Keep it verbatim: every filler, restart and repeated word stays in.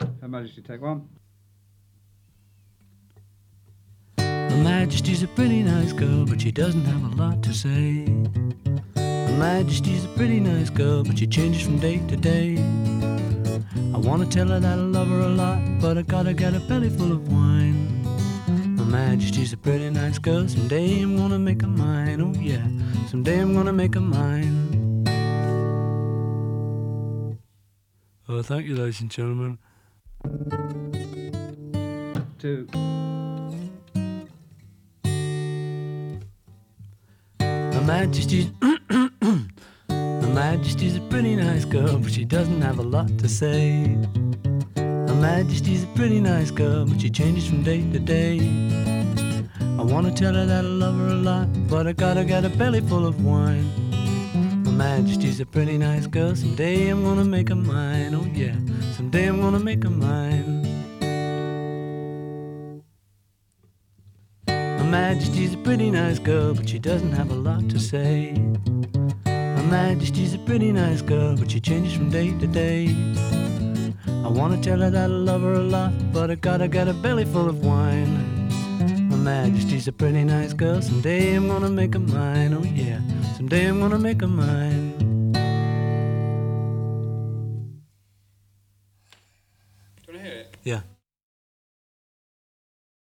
Her Majesty, take one. Her Majesty's a pretty nice girl, but she doesn't have a lot to say. Her Majesty's a pretty nice girl, but she changes from day to day. I wanna tell her that I love her a lot, but I gotta get a belly full of wine. Her Majesty's a pretty nice girl, someday I'm gonna make her mine. Oh yeah, someday I'm gonna make her mine. Oh, thank you, ladies and gentlemen. Two. Her Majesty's Her Majesty's a pretty nice girl, but she doesn't have a lot to say. Her Majesty's a pretty nice girl, but she changes from day to day. I wanna tell her that I love her a lot, but I gotta get a belly full of wine. Her Majesty's a pretty nice girl, someday I'm gonna make her mine. Oh yeah, someday I'm gonna make her mine. Her Majesty's a pretty nice girl, but she doesn't have a lot to say. Her Majesty's a pretty nice girl, but she changes from day to day. I wanna tell her that I love her a lot, but I gotta get a belly full of wine. Her Majesty's a pretty nice girl, someday I'm gonna make her mine. Oh yeah, someday I'm gonna make her mine. Do you want to hear it? Yeah.